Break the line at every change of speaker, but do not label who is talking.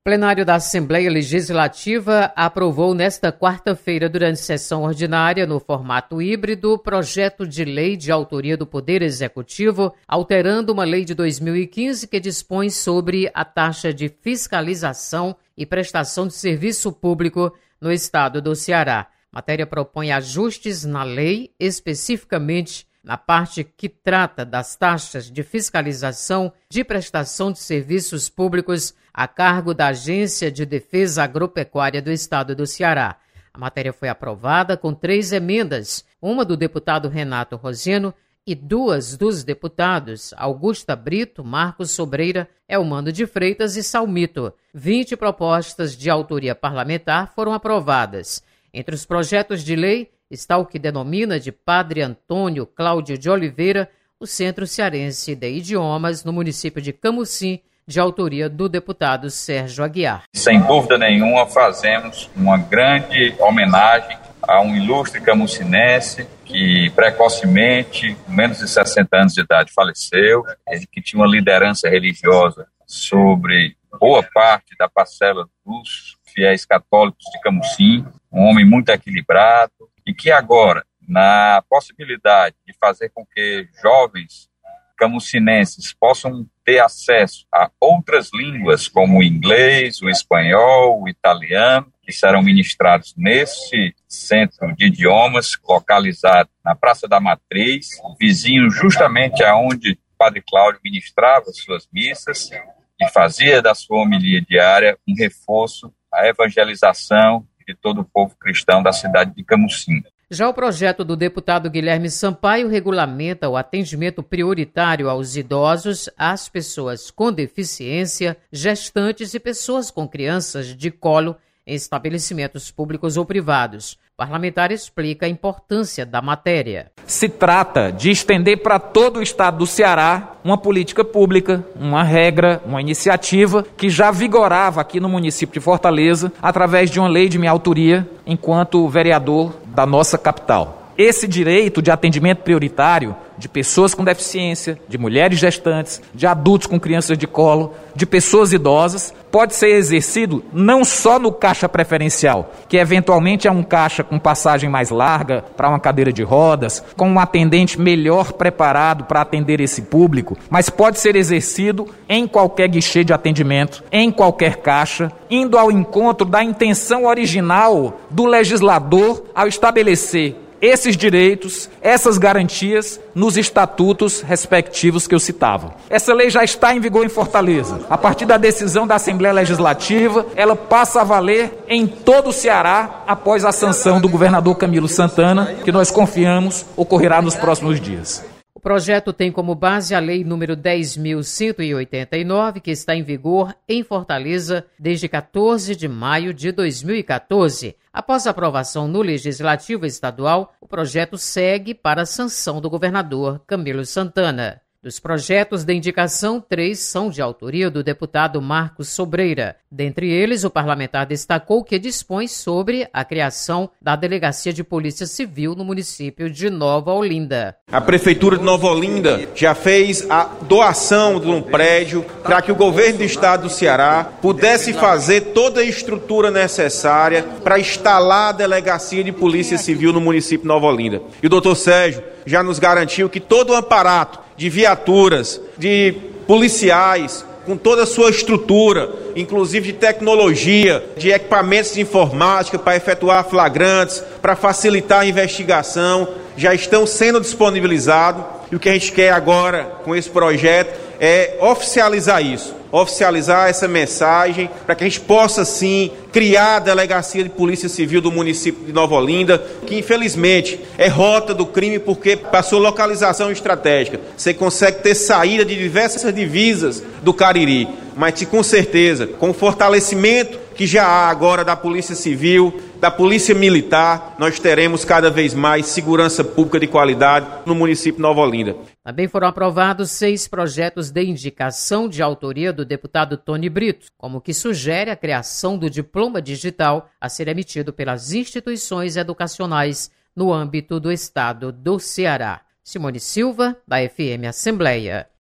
plenário da Assembleia Legislativa aprovou nesta quarta-feira, durante sessão ordinária, no formato híbrido, projeto de lei de autoria do Poder Executivo, alterando uma lei de 2015 que dispõe sobre a taxa de fiscalização e prestação de serviço público no estado do Ceará. A matéria propõe ajustes na lei, especificamente na parte que trata das taxas de fiscalização de prestação de serviços públicos a cargo da Agência de Defesa Agropecuária do Estado do Ceará. A matéria foi aprovada com 3 emendas, uma do deputado Renato Roseno e 2 dos deputados Augusta Brito, Marcos Sobreira, Elmano de Freitas e Salmito. 20 propostas de autoria parlamentar foram aprovadas. Entre os projetos de lei está o que denomina de Padre Antônio Cláudio de Oliveira, o Centro Cearense de Idiomas, no município de Camusim, de autoria do deputado Sérgio Aguiar.
Sem dúvida nenhuma, fazemos uma grande homenagem a um ilustre camucinense que precocemente, com menos de 60 anos de idade, faleceu, ele que tinha uma liderança religiosa sobre boa parte da parcela dos fiéis católicos de Camusim, um homem muito equilibrado, e que agora, na possibilidade de fazer com que jovens camucinenses possam ter acesso a outras línguas, como o inglês, o espanhol, o italiano, que serão ministrados nesse centro de idiomas, localizado na Praça da Matriz, vizinho justamente aonde o Padre Cláudio ministrava suas missas e fazia da sua homilia diária um reforço à evangelização de todo o povo cristão da cidade de Camusim.
Já o projeto do deputado Guilherme Sampaio regulamenta o atendimento prioritário aos idosos, às pessoas com deficiência, gestantes e pessoas com crianças de colo em estabelecimentos públicos ou privados. O parlamentar explica a importância da matéria.
Se trata de estender para todo o estado do Ceará uma política pública, uma regra, uma iniciativa que já vigorava aqui no município de Fortaleza através de uma lei de minha autoria enquanto vereador da nossa capital. Esse direito de atendimento prioritário de pessoas com deficiência, de mulheres gestantes, de adultos com crianças de colo, de pessoas idosas, pode ser exercido não só no caixa preferencial, que eventualmente é um caixa com passagem mais larga para uma cadeira de rodas, com um atendente melhor preparado para atender esse público, mas pode ser exercido em qualquer guichê de atendimento, em qualquer caixa, indo ao encontro da intenção original do legislador ao estabelecer esses direitos, essas garantias nos estatutos respectivos que eu citava. Essa lei já está em vigor em Fortaleza. A partir da decisão da Assembleia Legislativa, ela passa a valer em todo o Ceará após a sanção do governador Camilo Santana, que nós confiamos ocorrerá nos próximos dias.
O projeto tem como base a Lei número 10.189, que está em vigor em Fortaleza desde 14 de maio de 2014. Após a aprovação no Legislativo Estadual, o projeto segue para a sanção do governador Camilo Santana. Dos projetos de indicação, 3 são de autoria do deputado Marcos Sobreira. Dentre eles, o parlamentar destacou que dispõe sobre a criação da Delegacia de Polícia Civil no município de Nova Olinda.
A Prefeitura de Nova Olinda já fez a doação de um prédio para que o governo do estado do Ceará pudesse fazer toda a estrutura necessária para instalar a Delegacia de Polícia Civil no município de Nova Olinda. E o doutor Sérgio já nos garantiu que todo o aparato de viaturas, de policiais, com toda a sua estrutura, inclusive de tecnologia, de equipamentos de informática para efetuar flagrantes, para facilitar a investigação, já estão sendo disponibilizados. E o que a gente quer agora com esse projeto é oficializar isso, oficializar essa mensagem para que a gente possa sim criar a Delegacia de Polícia Civil do município de Nova Olinda, que infelizmente é rota do crime porque passou localização estratégica. Você consegue ter saída de diversas divisas do Cariri, mas com certeza, com o fortalecimento que já há agora da Polícia Civil, da Polícia Militar, nós teremos cada vez mais segurança pública de qualidade no município de Nova Olinda.
Também foram aprovados 6 projetos de indicação de autoria do deputado Tony Brito, como que sugere a criação do diploma digital a ser emitido pelas instituições educacionais no âmbito do estado do Ceará. Simone Silva, da FM Assembleia.